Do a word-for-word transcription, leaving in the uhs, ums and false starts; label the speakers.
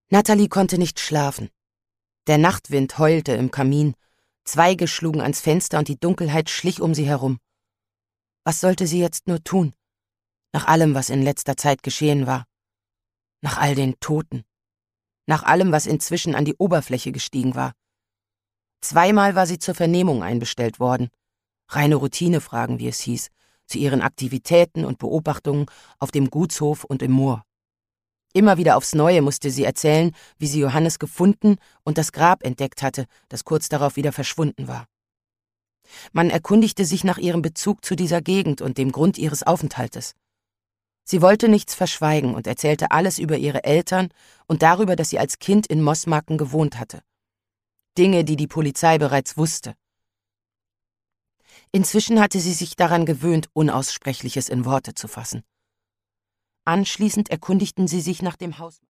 Speaker 1: Natalie konnte nicht schlafen. Der Nachtwind heulte im Kamin, Zweige schlugen ans Fenster und die Dunkelheit schlich um sie herum. Was sollte sie jetzt nur tun? Nach allem, was in letzter Zeit geschehen war. Nach all den Toten. Nach allem, was inzwischen an die Oberfläche gestiegen war. Zweimal war sie zur Vernehmung einbestellt worden. Reine Routinefragen, wie es hieß, zu ihren Aktivitäten und Beobachtungen auf dem Gutshof und im Moor. Immer wieder aufs Neue musste sie erzählen, wie sie Johannes gefunden und das Grab entdeckt hatte, das kurz darauf wieder verschwunden war. Man erkundigte sich nach ihrem Bezug zu dieser Gegend und dem Grund ihres Aufenthaltes. Sie wollte nichts verschweigen und erzählte alles über ihre Eltern und darüber, dass sie als Kind in Mossmarken gewohnt hatte. Dinge, die die Polizei bereits wusste. Inzwischen hatte sie sich daran gewöhnt, Unaussprechliches in Worte zu fassen. Anschließend erkundigten sie sich nach dem Haus.